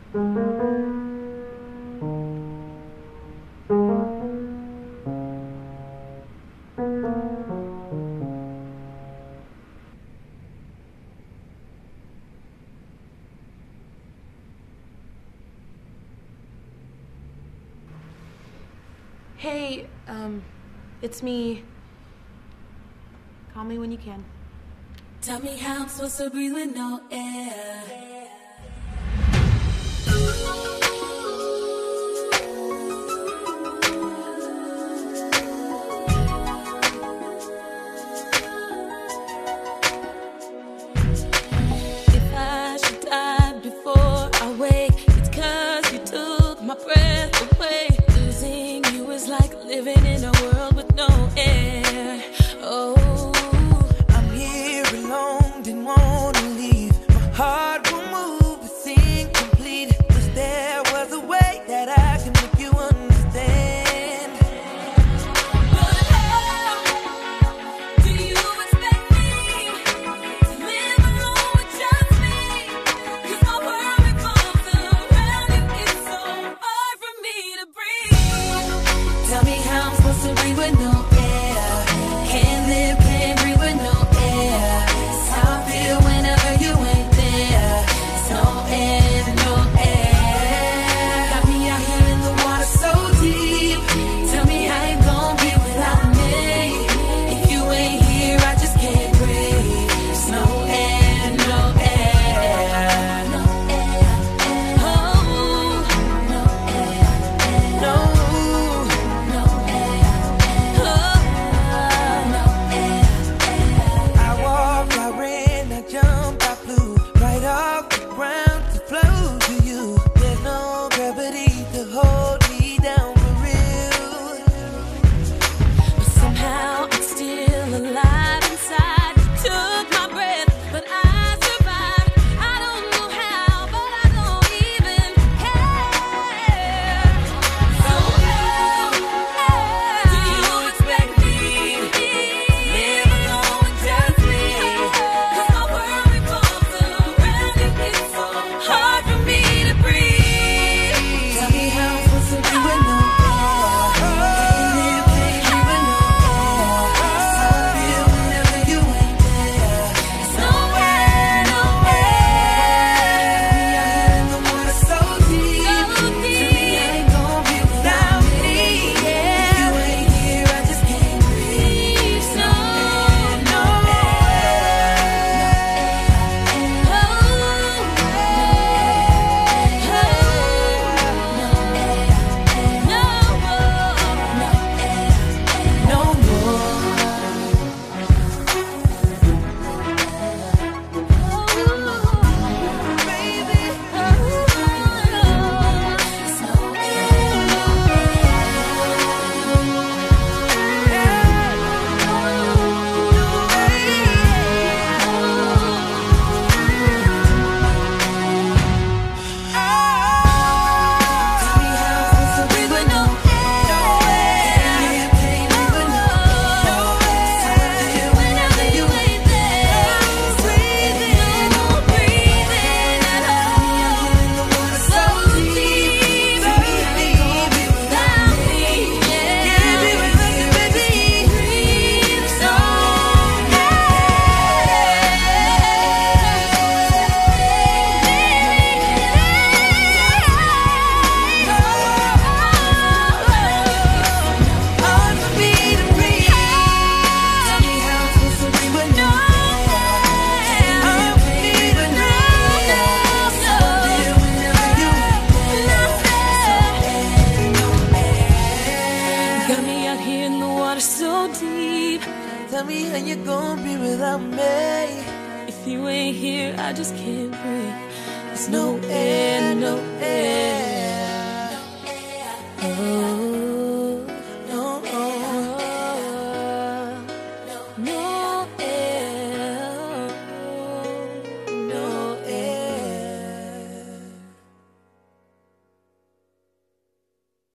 Hey, it's me. Call me when you can. Tell me how I'm supposed to breathe with no air. If I should die before I wake, it's 'cause you took my breath away. Losing you is like living in a world with no air. Oh, I'm here alone, didn't wanna leave. My heart will move, it's incomplete. 'Cause there was a way that I can make you understand. but how do you expect me to live alone with just me? 'Cause my world revolves around you, it's so hard for me to breathe. Tell me how I'm supposed to breathe with no air. Can't live, can't breathe with no air. It's how I feel whenever you ain't there. It's no air, no air. Got me out here in the water so deep. Tell me how you gon' be without me. If you ain't here, I just can't breathe. It's no air, no air. No air, oh, no air, No, no air, oh, no air. I walked, I ran, I jumped, I flew right off the ground to flow to you. There's no gravity to hold me down for real. But somehow I'm still alive inside. You took my breath, but I survived. I don't know how, but I don't even care. So how do you expect me to live alone with just me? 'Cause my world revolves around you, it's so hard for me to breathe. Tell me how I'm supposed to be with no air. Can't live, can't breathe with no air. It's how I feel whenever you ain't there. It's no air, no air. Me out here in the water so deep. Tell me I ain't gon' be without me. If you ain't here, I just can't breathe. It's no air, no no Got me out here in the water so deep. Tell me how you gon' be without me. If you ain't here, I just can't breathe. There's no air, no air.